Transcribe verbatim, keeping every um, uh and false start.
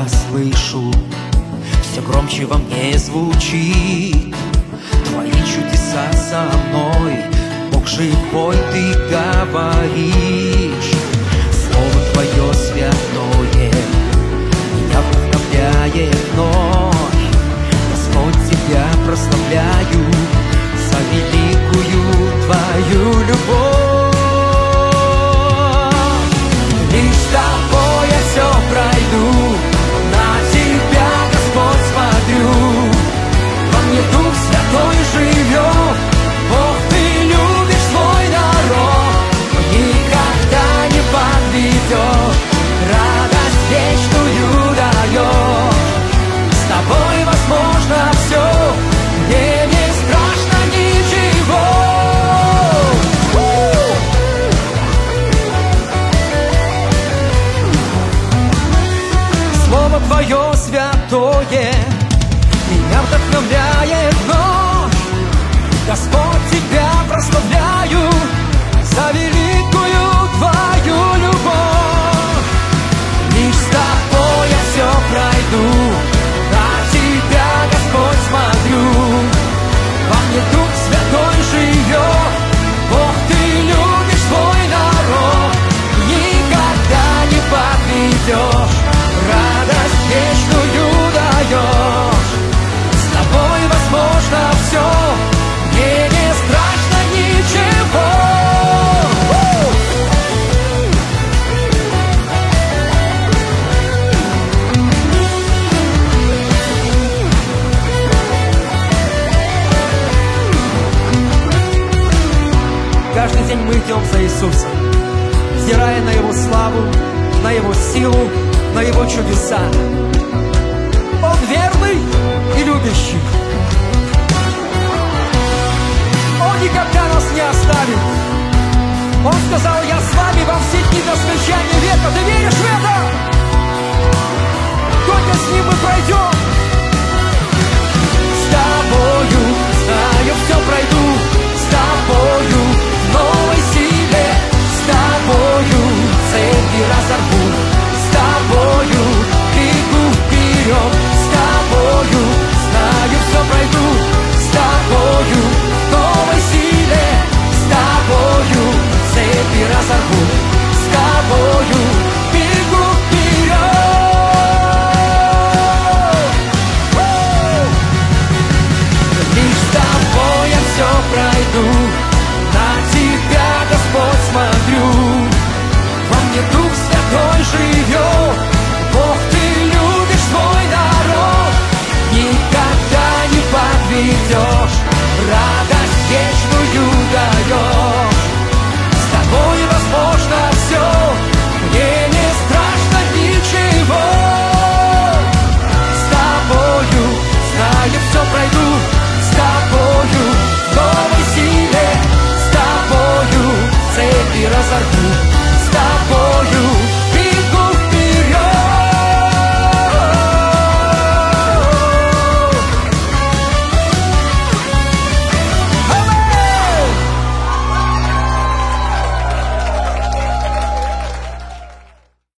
я слышу, все громче во мне звучит твои чудеса со мной. Бог живой, ты говоришь, слово твое святое меня вдохновляет вновь. Господь, тебя прославляю за великую твою любовь. Лишь с тобой я все пройду, на тебя, Господь, смотрю. Во мне Дух Святой живет, Бог, ты любишь свой народ, никогда не подведет, радость вечную даешь. С тобой возможно все, мне не страшно ничего. Слово твое святое меня вдохновляет вновь. Господь, тебя прославляю за великую твою любовь. Лишь с тобой я все пройду, на тебя, Господь, смотрю. Во мне Дух Святой живет, Бог, ты любишь свой народ, никогда не подведешь, радость вечную даешь. С тобой возможно все, мне не страшно ничего. Каждый день мы идем за Иисусом, взирая на Его славу, на Его силу, на Его чудеса. Он верный и любящий. Он никогда нас не оставит. Он сказал: я с вами во все дни до скончания века. Ты веришь в это?